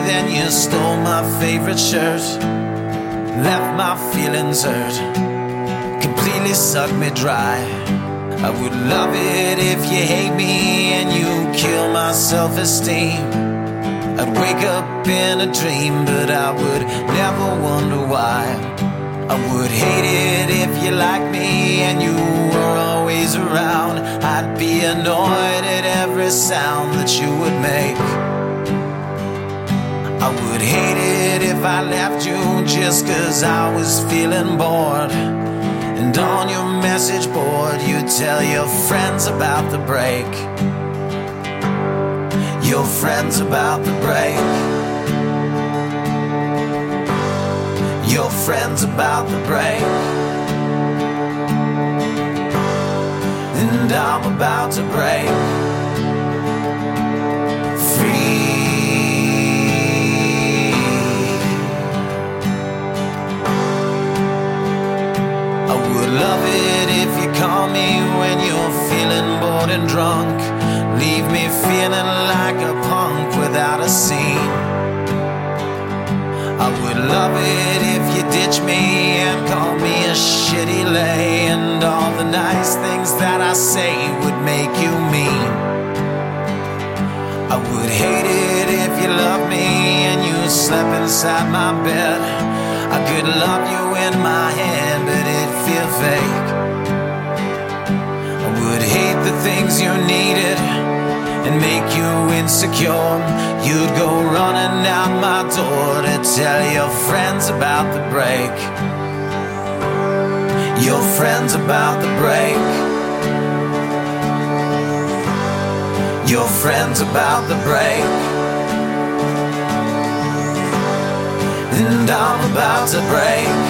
then you stole my favorite shirt, left my feelings hurt, completely sucked me dry. I would love it if you hate me and you kill my self-esteem. I'd wake up in a dream, but I would never wonder why. I would hate it if you liked me and you were always around. I'd be annoyed at every sound that you would make. I would hate it if I left you just 'cause I was feeling bored. And on your message board you tell your friends about the break. Your friends about the break. Your friends about the break. And I'm about to break free. I would love it if you call me when you're feeling bored and drunk. Leave me feeling like a punk without a scene. I would love it if you ditch me and call me a shitty lay, and all the nice things that I say would make you mean. I would hate it if you loved me and you slept inside my bed. I could love you in my hand, but it'd feel fake. I would hate the things you needed and make you insecure. You'd go running out my door to tell your friends about the break. Your friends about the break. Your friends about the break. And I'm about to break